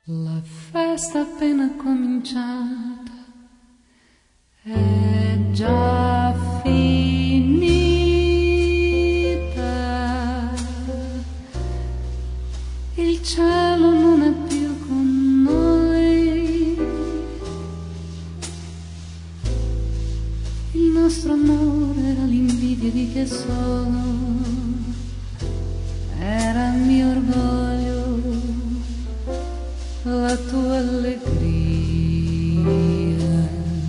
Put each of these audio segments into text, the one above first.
La festa appena cominciata è già finita, il cielo non è più con noi, il nostro amore era l'invidia di che sono, era il mio orgoglio, la tua allegria.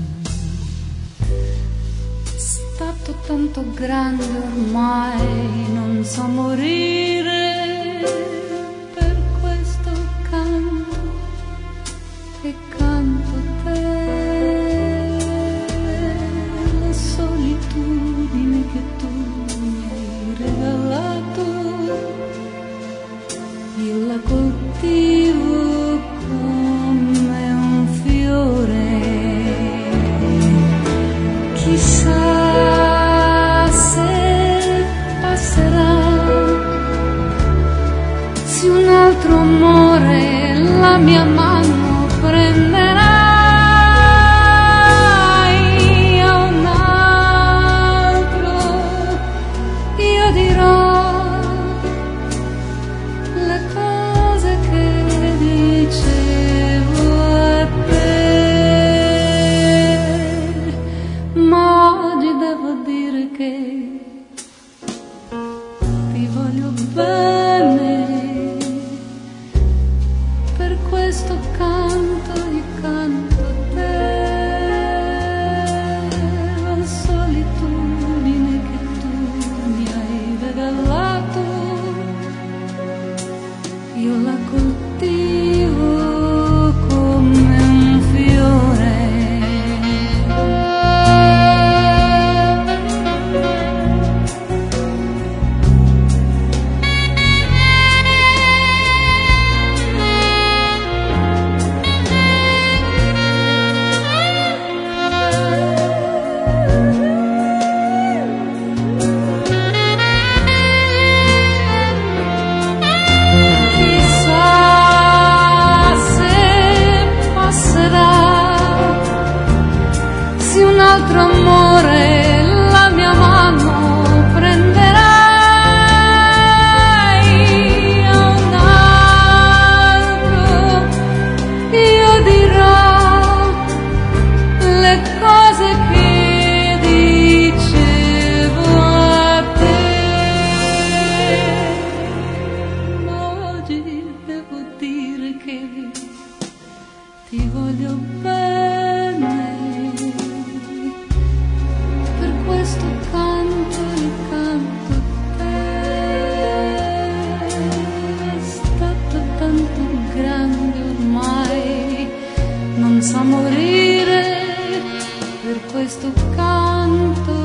È stato tanto grande ormai, non so morire, per questo canto e canto te, la solitudine che tu mi hai regalato, io la coltivo come un fiore, chissà se passerà, se un altro amore la mia mano prenderai a un altro, io dirò le cose che dicevo a te, ma oggi devo dire che ti voglio bene, per questo canto e canto a te, la solitudine che tu mi hai regalato, io la coltivo come un fiore. Se un altro amore la mia mano prenderai a un altro, io dirò le cose che dicevo a te, ma oggi devo dire che ti voglio bene, questo canto e canto a te, è stato tanto grande ormai, non sa morire, per questo canto